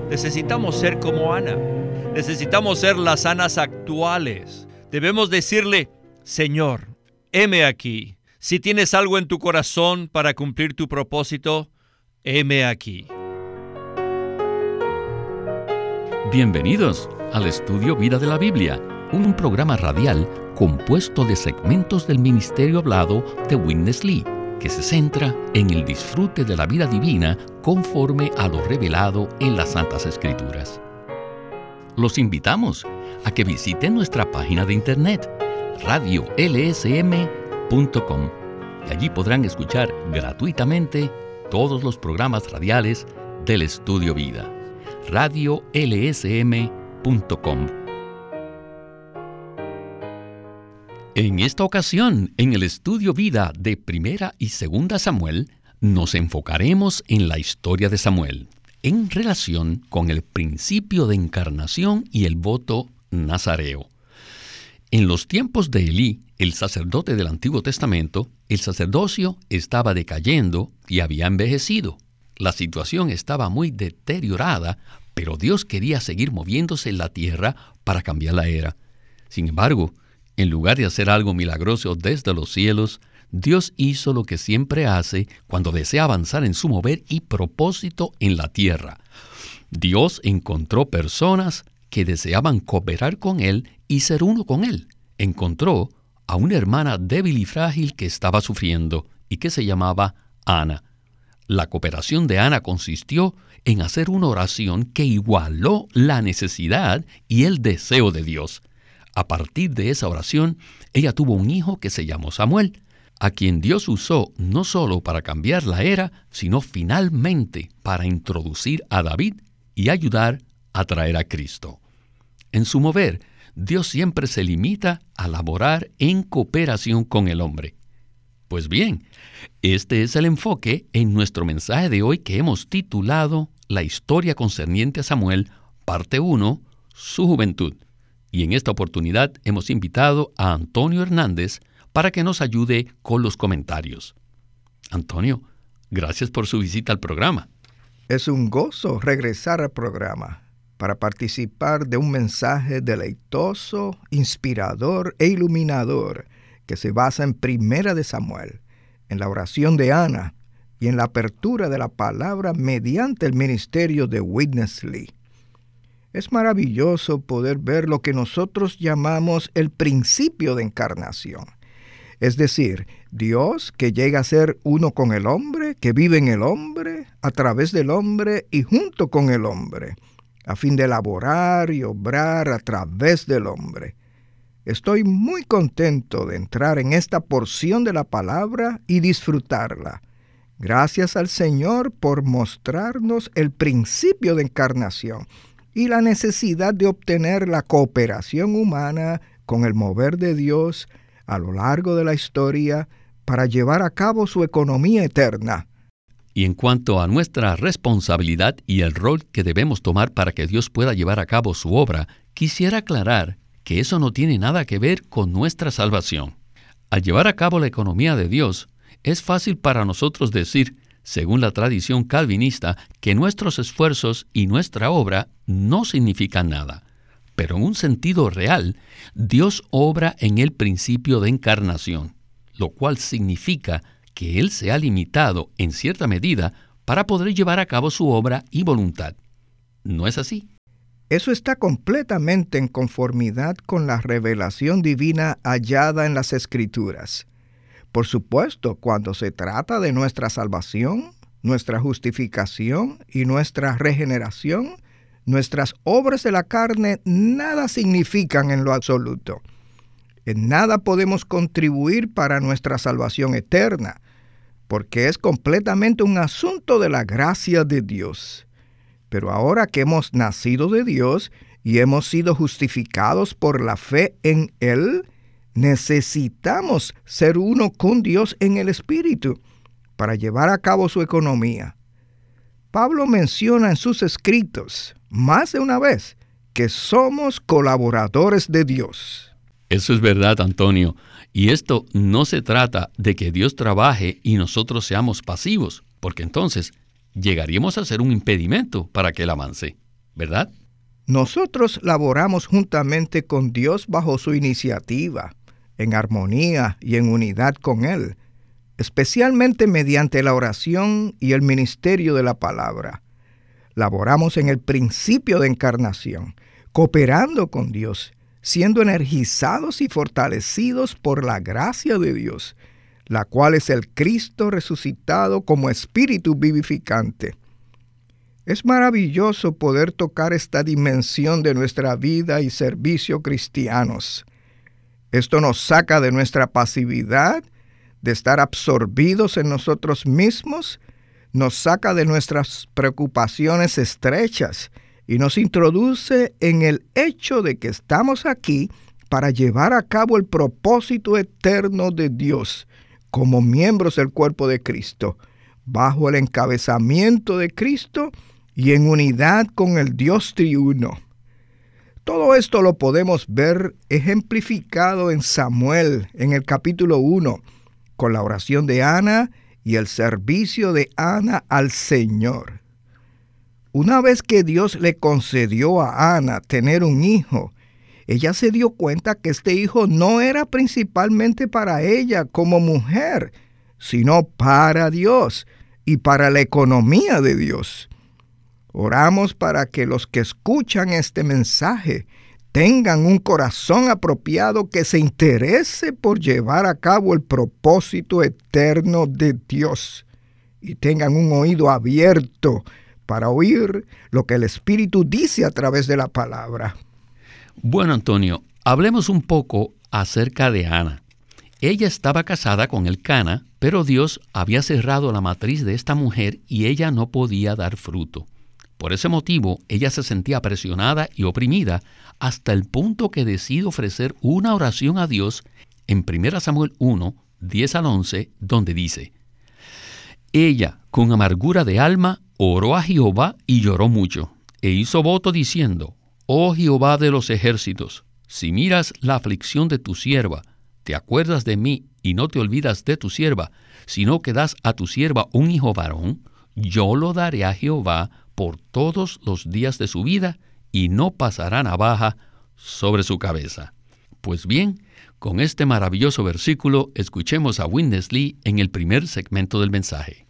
Necesitamos ser como Ana. Necesitamos ser las Anas actuales. Debemos decirle, Señor, heme aquí. Si tienes algo en tu corazón para cumplir tu propósito, heme aquí. Bienvenidos al Estudio Vida de la Biblia, un programa radial compuesto de segmentos del ministerio hablado de Witness Lee, que se centra en el disfrute de la vida divina conforme a lo revelado en las Santas Escrituras. Los invitamos a que visiten nuestra página de internet, radiolsm.com, y allí podrán escuchar gratuitamente todos los programas radiales del Estudio Vida. radiolsm.com. En esta ocasión, en el Estudio Vida de Primera y Segunda Samuel, nos enfocaremos en la historia de Samuel, en relación con el principio de encarnación y el voto nazareo. En los tiempos de Elí, el sacerdote del Antiguo Testamento, el sacerdocio estaba decayendo y había envejecido. La situación estaba muy deteriorada, pero Dios quería seguir moviéndose en la tierra para cambiar la era. Sin embargo, en lugar de hacer algo milagroso desde los cielos, Dios hizo lo que siempre hace cuando desea avanzar en su mover y propósito en la tierra. Dios encontró personas que deseaban cooperar con Él y ser uno con Él. Encontró a una hermana débil y frágil que estaba sufriendo y que se llamaba Ana. La cooperación de Ana consistió en hacer una oración que igualó la necesidad y el deseo de Dios. A partir de esa oración, ella tuvo un hijo que se llamó Samuel, a quien Dios usó no solo para cambiar la era, sino finalmente para introducir a David y ayudar a traer a Cristo. En su mover, Dios siempre se limita a laborar en cooperación con el hombre. Pues bien, este es el enfoque en nuestro mensaje de hoy que hemos titulado La historia concerniente a Samuel, parte 1, su juventud. Y en esta oportunidad hemos invitado a Antonio Hernández para que nos ayude con los comentarios. Antonio, gracias por su visita al programa. Es un gozo regresar al programa para participar de un mensaje deleitoso, inspirador e iluminador que se basa en Primera de Samuel, en la oración de Ana y en la apertura de la palabra mediante el ministerio de Witness Lee. Es maravilloso poder ver lo que nosotros llamamos el principio de encarnación. Es decir, Dios que llega a ser uno con el hombre, que vive en el hombre, a través del hombre y junto con el hombre, a fin de elaborar y obrar a través del hombre. Estoy muy contento de entrar en esta porción de la palabra y disfrutarla. Gracias al Señor por mostrarnos el principio de encarnación y la necesidad de obtener la cooperación humana con el mover de Dios a lo largo de la historia para llevar a cabo su economía eterna. Y en cuanto a nuestra responsabilidad y el rol que debemos tomar para que Dios pueda llevar a cabo su obra, quisiera aclarar que eso no tiene nada que ver con nuestra salvación. Al llevar a cabo la economía de Dios, es fácil para nosotros decir, según la tradición calvinista, que nuestros esfuerzos y nuestra obra no significan nada. Pero en un sentido real, Dios obra en el principio de encarnación, lo cual significa que Él se ha limitado en cierta medida para poder llevar a cabo su obra y voluntad. ¿No es así? Eso está completamente en conformidad con la revelación divina hallada en las Escrituras. Por supuesto, cuando se trata de nuestra salvación, nuestra justificación y nuestra regeneración, nuestras obras de la carne nada significan en lo absoluto. En nada podemos contribuir para nuestra salvación eterna, porque es completamente un asunto de la gracia de Dios. Pero ahora que hemos nacido de Dios y hemos sido justificados por la fe en Él, necesitamos ser uno con Dios en el Espíritu para llevar a cabo su economía. Pablo menciona en sus escritos más de una vez que somos colaboradores de Dios. Eso es verdad, Antonio. Y esto no se trata de que Dios trabaje y nosotros seamos pasivos, porque entonces llegaríamos a ser un impedimento para que Él avance. ¿verdad? Nosotros laboramos juntamente con Dios bajo su iniciativa, en armonía y en unidad con Él, especialmente mediante la oración y el ministerio de la palabra. Laboramos en el principio de encarnación, cooperando con Dios, siendo energizados y fortalecidos por la gracia de Dios, la cual es el Cristo resucitado como espíritu vivificante. Es maravilloso poder tocar esta dimensión de nuestra vida y servicio cristianos. Esto nos saca de nuestra pasividad, de estar absorbidos en nosotros mismos, nos saca de nuestras preocupaciones estrechas y nos introduce en el hecho de que estamos aquí para llevar a cabo el propósito eterno de Dios como miembros del cuerpo de Cristo, bajo el encabezamiento de Cristo y en unidad con el Dios triuno. Todo esto lo podemos ver ejemplificado en Samuel, en el capítulo 1, con la oración de Ana y el servicio de Ana al Señor. Una vez que Dios le concedió a Ana tener un hijo, ella se dio cuenta que este hijo no era principalmente para ella como mujer, sino para Dios y para la economía de Dios. Oramos para que los que escuchan este mensaje tengan un corazón apropiado que se interese por llevar a cabo el propósito eterno de Dios y tengan un oído abierto para oír lo que el Espíritu dice a través de la palabra. Bueno, Antonio, hablemos un poco acerca de Ana. Ella estaba casada con Elcana, pero Dios había cerrado la matriz de esta mujer y ella no podía dar fruto. Por ese motivo, ella se sentía presionada y oprimida hasta el punto que decide ofrecer una oración a Dios en 1 Samuel 1, 10 al 11, donde dice: Ella, con amargura de alma, oró a Jehová y lloró mucho, e hizo voto diciendo: Oh Jehová de los ejércitos, si miras la aflicción de tu sierva, te acuerdas de mí y no te olvidas de tu sierva, sino que das a tu sierva un hijo varón, yo lo daré a Jehová por todos los días de su vida, y no pasará navaja sobre su cabeza. Pues bien, con este maravilloso versículo, escuchemos a Witness Lee en el primer segmento del mensaje.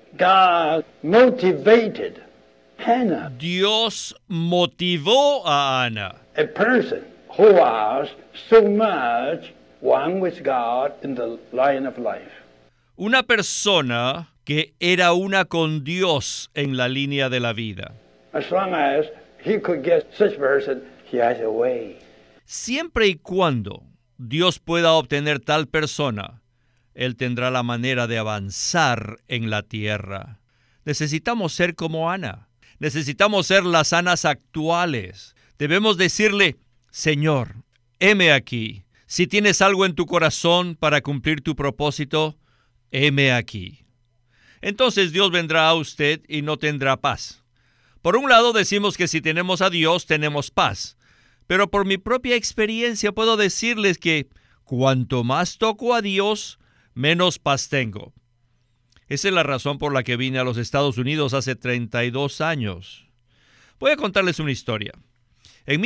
God motivated Hannah, Dios motivó a Ana, a person who was so much one with God in the line of life. una persona que era una con Dios en la línea de la vida. As long as he could get such person, he has a way. Siempre y cuando Dios pueda obtener tal persona, Él tendrá la manera de avanzar en la tierra. Necesitamos ser como Ana. Necesitamos ser las Anas actuales. Debemos decirle: Señor, heme aquí. Si tienes algo en tu corazón para cumplir tu propósito, heme aquí. Entonces Dios vendrá a usted y no tendrá paz. Por un lado decimos que si tenemos a Dios tenemos paz, pero por mi propia experiencia puedo decirles que cuanto más toco a Dios, menos paz tengo. Esa es la razón por la que vine a los Estados Unidos hace 32 años. Voy a contarles una historia. En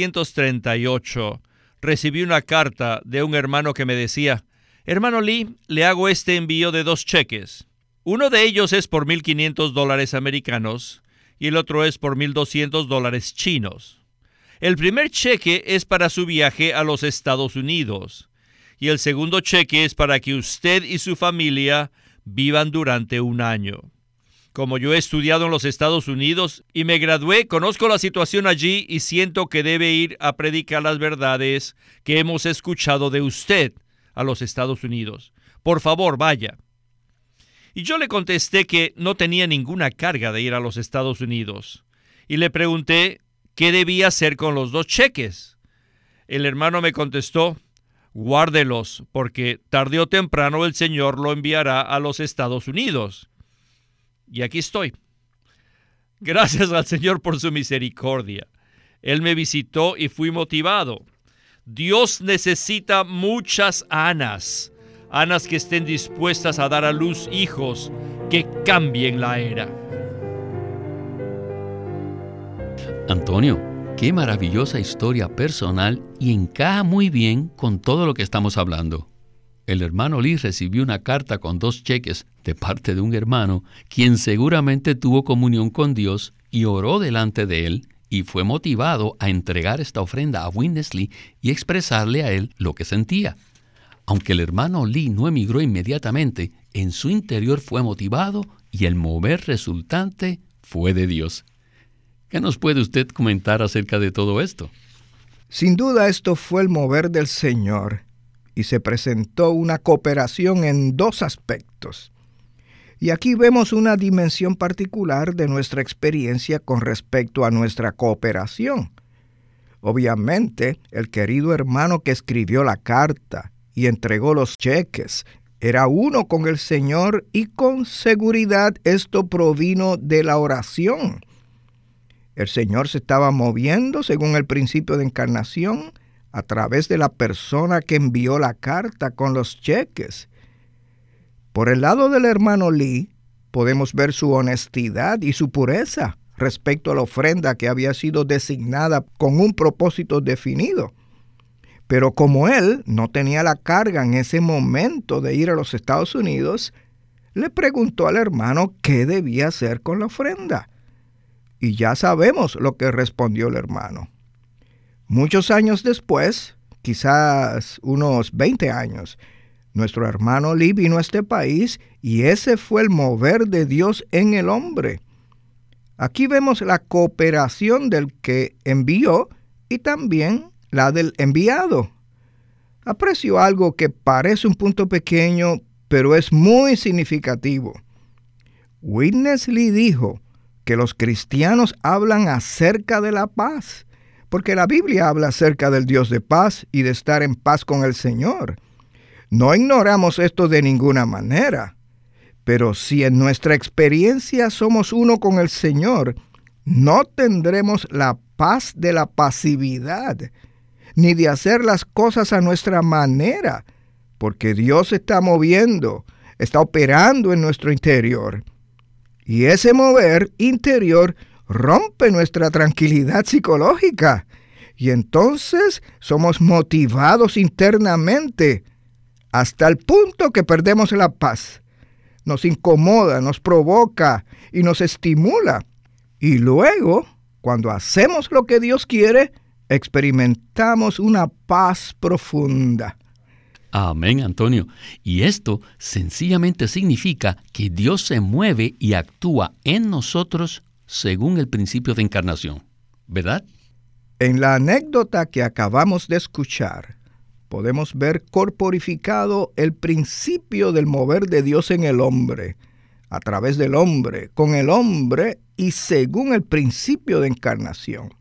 1938 recibí una carta de un hermano que me decía: Hermano Lee, le hago este envío de 2 cheques. Uno de ellos es por $1,500 americanos y el otro es por $1,200 chinos. El primer cheque es para su viaje a los Estados Unidos y el segundo cheque es para que usted y su familia vivan durante 1 año. Como yo he estudiado en los Estados Unidos y me gradué, conozco la situación allí y siento que debe ir a predicar las verdades que hemos escuchado de usted a los Estados Unidos. Por favor, vaya. Y yo le contesté que no tenía ninguna carga de ir a los Estados Unidos. Y le pregunté qué debía hacer con los 2 cheques. El hermano me contestó: guárdelos, porque tarde o temprano el Señor lo enviará a los Estados Unidos. Y aquí estoy. Gracias al Señor por su misericordia. Él me visitó y fui motivado. Dios necesita muchas Anas que estén dispuestas a dar a luz hijos que cambien la era. Antonio, qué maravillosa historia personal y encaja muy bien con todo lo que estamos hablando. El hermano Lee recibió una carta con 2 cheques de parte de un hermano, quien seguramente tuvo comunión con Dios y oró delante de él, y fue motivado a entregar esta ofrenda a Witness Lee y expresarle a él lo que sentía. Aunque el hermano Lee no emigró inmediatamente, en su interior fue motivado y el mover resultante fue de Dios. ¿Qué nos puede usted comentar acerca de todo esto? Sin duda esto fue el mover del Señor y se presentó una cooperación en 2 aspectos. Y aquí vemos una dimensión particular de nuestra experiencia con respecto a nuestra cooperación. Obviamente, el querido hermano que escribió la carta y entregó los cheques era uno con el Señor, y con seguridad esto provino de la oración. El Señor se estaba moviendo según el principio de encarnación a través de la persona que envió la carta con los cheques. Por el lado del hermano Lee, podemos ver su honestidad y su pureza respecto a la ofrenda que había sido designada con un propósito definido. Pero como él no tenía la carga en ese momento de ir a los Estados Unidos, le preguntó al hermano qué debía hacer con la ofrenda. Y ya sabemos lo que respondió el hermano. Muchos años después, quizás unos 20 años, nuestro hermano Lee vino a este país y ese fue el mover de Dios en el hombre. Aquí vemos la cooperación del que envió y también la del enviado. Aprecio algo que parece un punto pequeño, pero es muy significativo. Witness Lee dijo que los cristianos hablan acerca de la paz, porque la Biblia habla acerca del Dios de paz y de estar en paz con el Señor. No ignoramos esto de ninguna manera, pero si en nuestra experiencia somos uno con el Señor, no tendremos la paz de la pasividad, ni de hacer las cosas a nuestra manera, porque Dios está moviendo, está operando en nuestro interior. Y ese mover interior rompe nuestra tranquilidad psicológica. Y entonces somos motivados internamente hasta el punto que perdemos la paz. Nos incomoda, nos provoca y nos estimula. Y luego, cuando hacemos lo que Dios quiere, experimentamos una paz profunda. Amén, Antonio. Y esto sencillamente significa que Dios se mueve y actúa en nosotros según el principio de encarnación, ¿verdad? En la anécdota que acabamos de escuchar, podemos ver corporificado el principio del mover de Dios en el hombre, a través del hombre, con el hombre y según el principio de encarnación.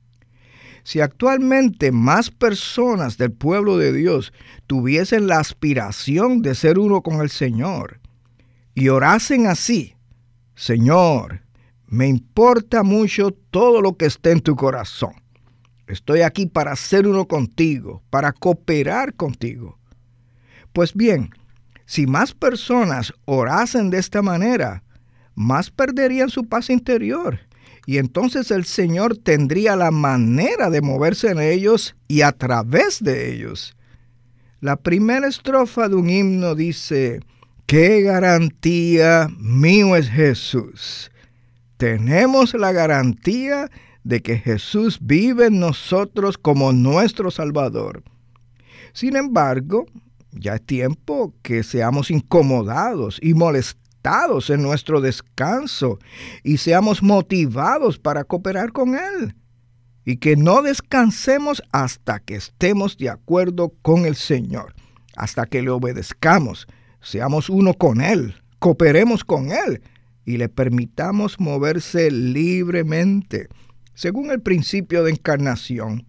Si actualmente más personas del pueblo de Dios tuviesen la aspiración de ser uno con el Señor y orasen así: Señor, me importa mucho todo lo que esté en tu corazón. Estoy aquí para ser uno contigo, para cooperar contigo. Pues bien, si más personas orasen de esta manera, más perderían su paz interior. Y entonces el Señor tendría la manera de moverse en ellos y a través de ellos. La primera estrofa de un himno dice: ¡qué garantía mío es Jesús! Tenemos la garantía de que Jesús vive en nosotros como nuestro Salvador. Sin embargo, ya es tiempo que seamos incomodados y molestados en nuestro descanso y seamos motivados para cooperar con Él, y que no descansemos hasta que estemos de acuerdo con el Señor, hasta que le obedezcamos, seamos uno con Él, cooperemos con Él y le permitamos moverse libremente, según el principio de encarnación.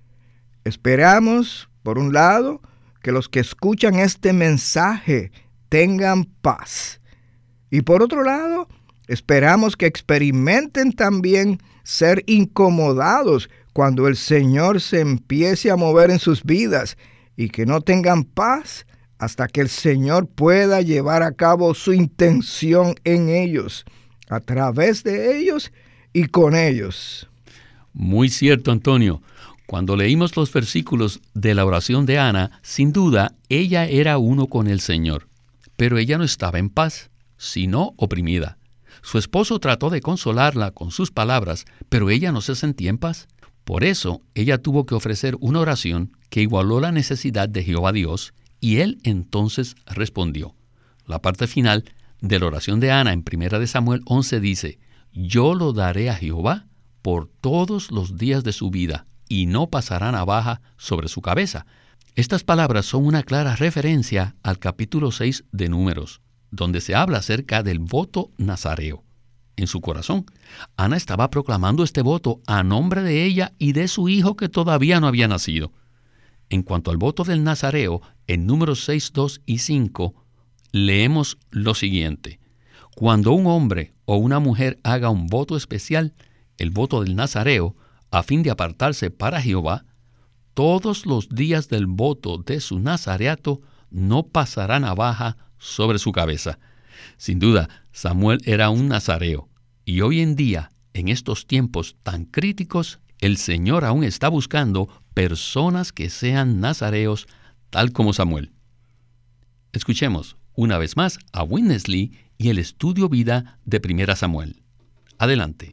Esperamos, por un lado, que los que escuchan este mensaje tengan paz. Y por otro lado, esperamos que experimenten también ser incomodados cuando el Señor se empiece a mover en sus vidas y que no tengan paz hasta que el Señor pueda llevar a cabo su intención en ellos, a través de ellos y con ellos. Muy cierto, Antonio. Cuando leímos los versículos de la oración de Ana, sin duda, ella era uno con el Señor. Pero ella no estaba en paz, sino oprimida. Su esposo trató de consolarla con sus palabras, pero ella no se sentía en paz. Por eso, ella tuvo que ofrecer una oración que igualó la necesidad de Jehová Dios, y él entonces respondió. La parte final de la oración de Ana en 1 Samuel 11 dice, «Yo lo daré a Jehová por todos los días de su vida, y no pasará navaja sobre su cabeza». Estas palabras son una clara referencia al capítulo 6 de Números, donde se habla acerca del voto nazareo. En su corazón, Ana estaba proclamando este voto a nombre de ella y de su hijo que todavía no había nacido. En cuanto al voto del nazareo, en Números 6, 2 y 5, leemos lo siguiente. Cuando un hombre o una mujer haga un voto especial, el voto del nazareo, a fin de apartarse para Jehová, todos los días del voto de su nazareato no pasará navaja sobre su cabeza. Sin duda, Samuel era un nazareo, y hoy en día, en estos tiempos tan críticos, el Señor aún está buscando personas que sean nazareos, tal como Samuel. Escuchemos una vez más a Witness Lee y el estudio vida de 1 Samuel. Adelante.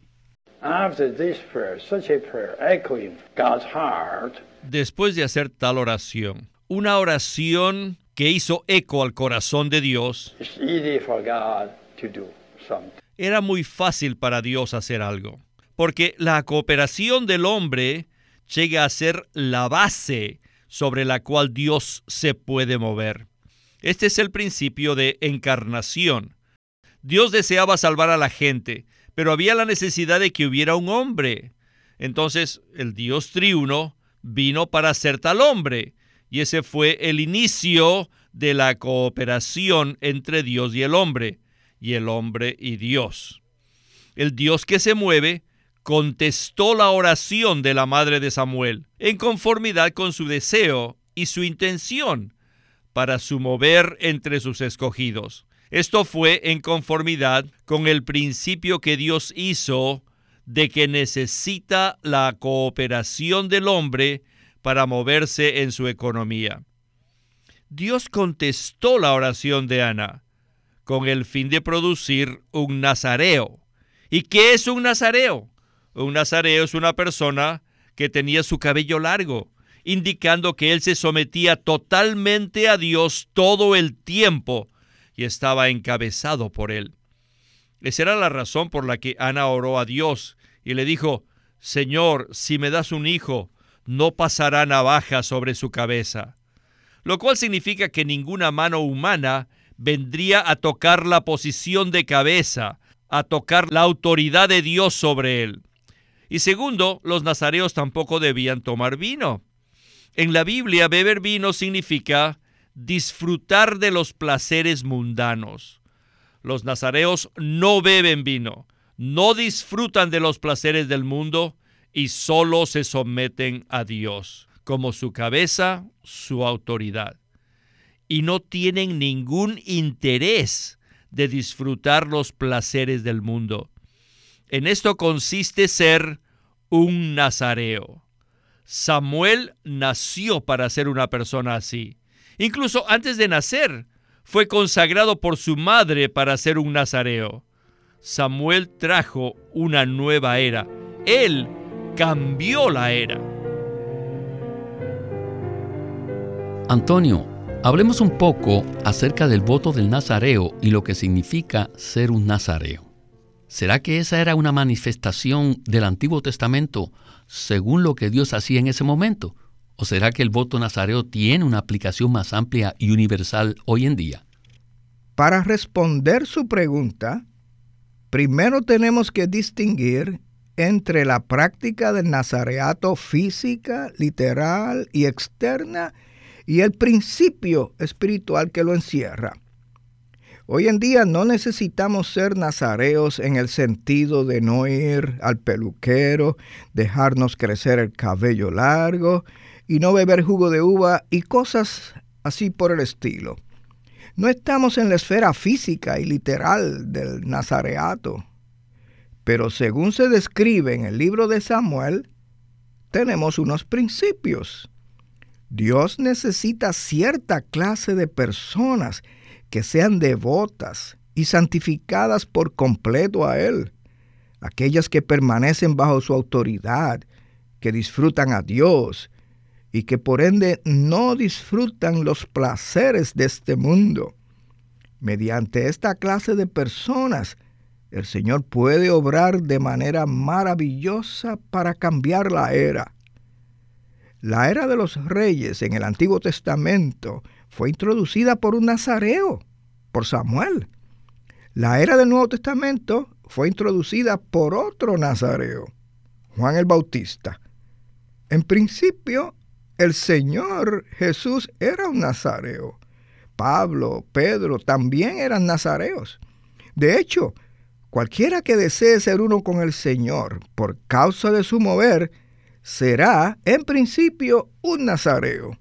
Después de hacer tal oración, una oración que hizo eco al corazón de Dios, era muy fácil para Dios hacer algo, porque la cooperación del hombre llega a ser la base sobre la cual Dios se puede mover. Este es el principio de encarnación. Dios deseaba salvar a la gente, pero había la necesidad de que hubiera un hombre. Entonces, el Dios triuno vino para ser tal hombre, y ese fue el inicio de la cooperación entre Dios y el hombre y Dios. El Dios que se mueve contestó la oración de la madre de Samuel en conformidad con su deseo y su intención para su mover entre sus escogidos. Esto fue en conformidad con el principio que Dios hizo de que necesita la cooperación del hombre para moverse en su economía. Dios contestó la oración de Ana con el fin de producir un nazareo. ¿Y qué es un nazareo? Un nazareo es una persona que tenía su cabello largo, indicando que él se sometía totalmente a Dios todo el tiempo y estaba encabezado por él. Esa era la razón por la que Ana oró a Dios y le dijo, Señor, si me das un hijo, no pasará navaja sobre su cabeza. Lo cual significa que ninguna mano humana vendría a tocar la posición de cabeza, a tocar la autoridad de Dios sobre él. Y segundo, los nazareos tampoco debían tomar vino. En la Biblia, beber vino significa disfrutar de los placeres mundanos. Los nazareos no beben vino, no disfrutan de los placeres del mundo y solo se someten a Dios como su cabeza, su autoridad. Y no tienen ningún interés de disfrutar los placeres del mundo. En esto consiste ser un nazareo. Samuel nació para ser una persona así. Incluso antes de nacer, fue consagrado por su madre para ser un nazareo. Samuel trajo una nueva era. Él cambió la era. Antonio, hablemos un poco acerca del voto del nazareo y lo que significa ser un nazareo. ¿Será que esa era una manifestación del Antiguo Testamento según lo que Dios hacía en ese momento? ¿O será que el voto nazareo tiene una aplicación más amplia y universal hoy en día? Para responder su pregunta, primero tenemos que distinguir entre la práctica del nazareato física, literal y externa y el principio espiritual que lo encierra. Hoy en día no necesitamos ser nazareos en el sentido de no ir al peluquero, dejarnos crecer el cabello largo y no beber jugo de uva y cosas así por el estilo. No estamos en la esfera física y literal del nazareato. Pero según se describe en el libro de Samuel, tenemos unos principios. Dios necesita cierta clase de personas que sean devotas y santificadas por completo a Él. Aquellas que permanecen bajo su autoridad, que disfrutan a Dios y que por ende no disfrutan los placeres de este mundo. Mediante esta clase de personas, el Señor puede obrar de manera maravillosa para cambiar la era. La era de los reyes en el Antiguo Testamento fue introducida por un nazareo, por Samuel. La era del Nuevo Testamento fue introducida por otro nazareo, Juan el Bautista. En principio, el Señor Jesús era un nazareo. Pablo, Pedro también eran nazareos. De hecho, cualquiera que desee ser uno con el Señor por causa de su mover, será en principio un nazareo.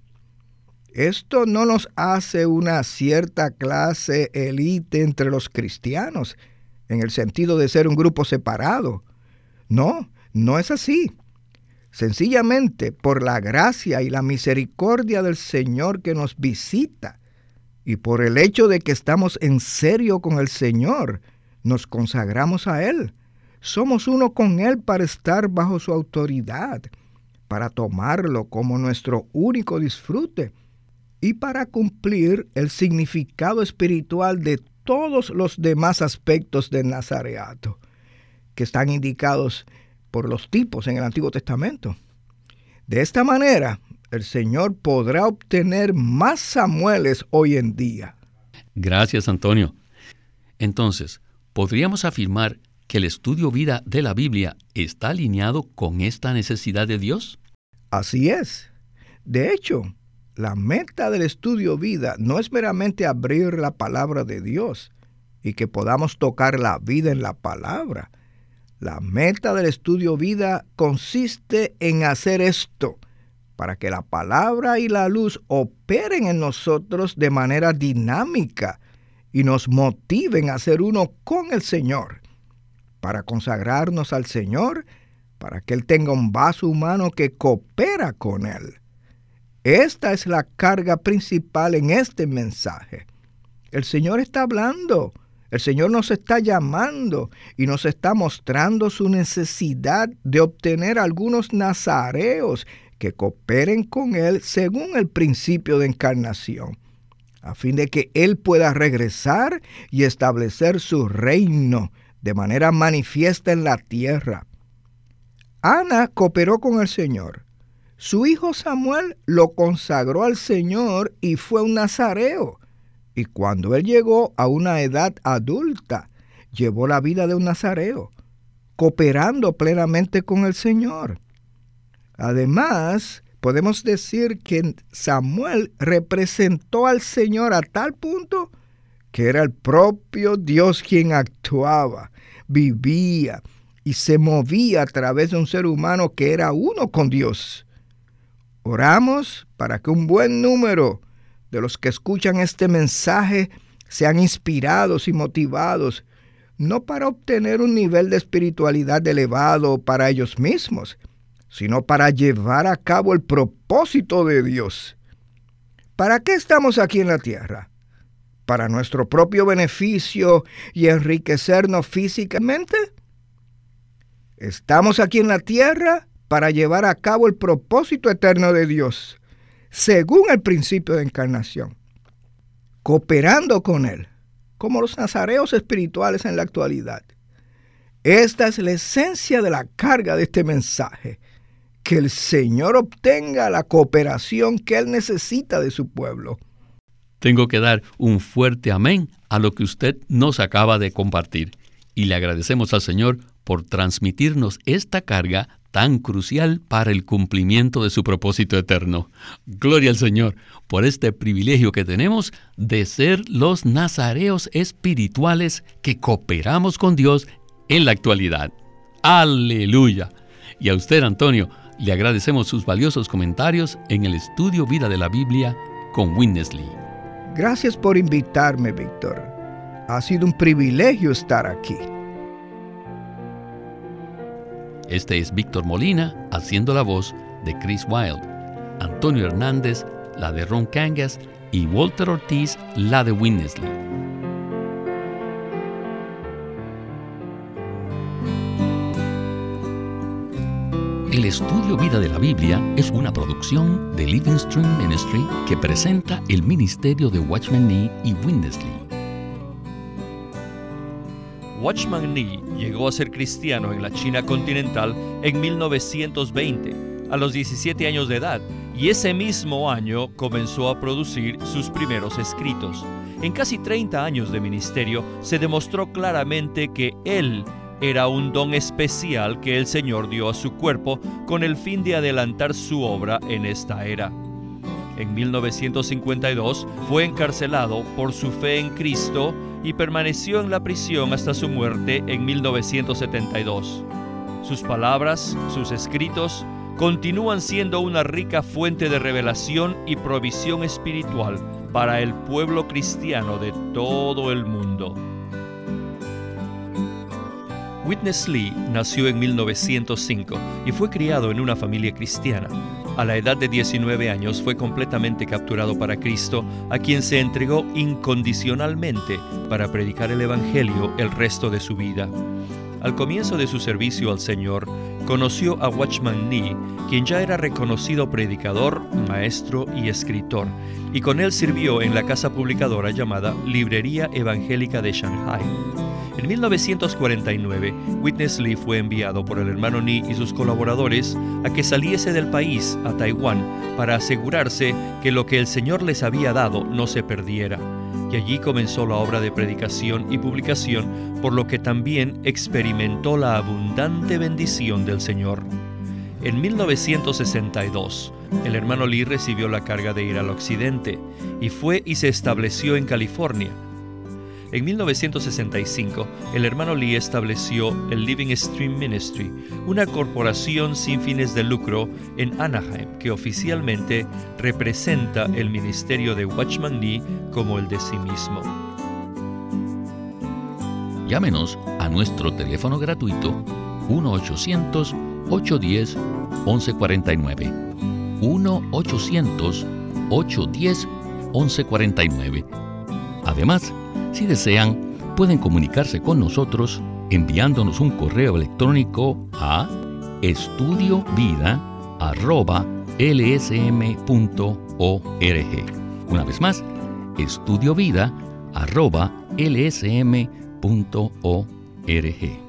Esto no nos hace una cierta clase élite entre los cristianos, en el sentido de ser un grupo separado. No, no es así. Sencillamente, por la gracia y la misericordia del Señor que nos visita, y por el hecho de que estamos en serio con el Señor, nos consagramos a Él. Somos uno con Él para estar bajo su autoridad, para tomarlo como nuestro único disfrute y para cumplir el significado espiritual de todos los demás aspectos del nazareato, que están indicados por los tipos en el Antiguo Testamento. De esta manera, el Señor podrá obtener más Samueles hoy en día. Gracias, Antonio. Entonces, ¿podríamos afirmar que el estudio vida de la Biblia está alineado con esta necesidad de Dios? Así es. De hecho, la meta del estudio vida no es meramente abrir la palabra de Dios y que podamos tocar la vida en la palabra. La meta del estudio vida consiste en hacer esto, para que la palabra y la luz operen en nosotros de manera dinámica y nos motiven a ser uno con el Señor, para consagrarnos al Señor, para que Él tenga un vaso humano que coopera con Él. Esta es la carga principal en este mensaje. El Señor está hablando, el Señor nos está llamando y nos está mostrando su necesidad de obtener algunos nazareos que cooperen con Él según el principio de encarnación, a fin de que Él pueda regresar y establecer su reino de manera manifiesta en la tierra. Ana cooperó con el Señor. Su hijo Samuel lo consagró al Señor y fue un nazareo. Y cuando él llegó a una edad adulta, llevó la vida de un nazareo, cooperando plenamente con el Señor. Además, podemos decir que Samuel representó al Señor a tal punto que era el propio Dios quien actuaba, vivía y se movía a través de un ser humano que era uno con Dios. Oramos para que un buen número de los que escuchan este mensaje sean inspirados y motivados, no para obtener un nivel de espiritualidad elevado para ellos mismos, sino para llevar a cabo el propósito de Dios. ¿Para qué estamos aquí en la tierra? ¿Para nuestro propio beneficio y enriquecernos físicamente? Estamos aquí en la tierra para llevar a cabo el propósito eterno de Dios, según el principio de encarnación, cooperando con Él, como los nazareos espirituales en la actualidad. Esta es la esencia de la carga de este mensaje, que el Señor obtenga la cooperación que Él necesita de su pueblo. Tengo que dar un fuerte amén a lo que usted nos acaba de compartir, y le agradecemos al Señor por transmitirnos esta carga tan crucial para el cumplimiento de su propósito eterno. Gloria al Señor por este privilegio que tenemos de ser los nazareos espirituales que cooperamos con Dios en la actualidad. ¡Aleluya! Y a usted, Antonio, le agradecemos sus valiosos comentarios en el estudio Vida de la Biblia con Witness Lee. Gracias por invitarme, Víctor. Ha sido un privilegio estar aquí. Este es Víctor Molina haciendo la voz de Chris Wilde, Antonio Hernández la de Ron Kangas y Walter Ortiz la de Witness Lee. El Estudio Vida de la Biblia es una producción de Living Stream Ministry que presenta el ministerio de Watchman Nee y Witness Lee. Watchman Nee llegó a ser cristiano en la China continental en 1920, a los 17 años de edad, y ese mismo año comenzó a producir sus primeros escritos. En casi 30 años de ministerio se demostró claramente que él era un don especial que el Señor dio a su cuerpo con el fin de adelantar su obra en esta era. En 1952 fue encarcelado por su fe en Cristo y permaneció en la prisión hasta su muerte en 1972. Sus palabras, sus escritos, continúan siendo una rica fuente de revelación y provisión espiritual para el pueblo cristiano de todo el mundo. Witness Lee nació en 1905 y fue criado en una familia cristiana. A la edad de 19 años fue completamente capturado para Cristo, a quien se entregó incondicionalmente para predicar el Evangelio el resto de su vida. Al comienzo de su servicio al Señor, conoció a Watchman Nee, quien ya era reconocido predicador, maestro y escritor, y con él sirvió en la casa publicadora llamada Librería Evangélica de Shanghai. En 1949, Witness Lee fue enviado por el hermano Nee y sus colaboradores a que saliese del país a Taiwán para asegurarse que lo que el Señor les había dado no se perdiera. Y allí comenzó la obra de predicación y publicación, por lo que también experimentó la abundante bendición del Señor. En 1962, el hermano Lee recibió la carga de ir al occidente y fue y se estableció en California. En 1965, el hermano Lee estableció el Living Stream Ministry, una corporación sin fines de lucro en Anaheim que oficialmente representa el ministerio de Watchman Nee como el de sí mismo. Llámenos a nuestro teléfono gratuito 1-800-810-1149. 1-800-810-1149. Además, si desean, pueden comunicarse con nosotros enviándonos un correo electrónico a estudiovida@lsm.org. Una vez más, estudiovida@lsm.org.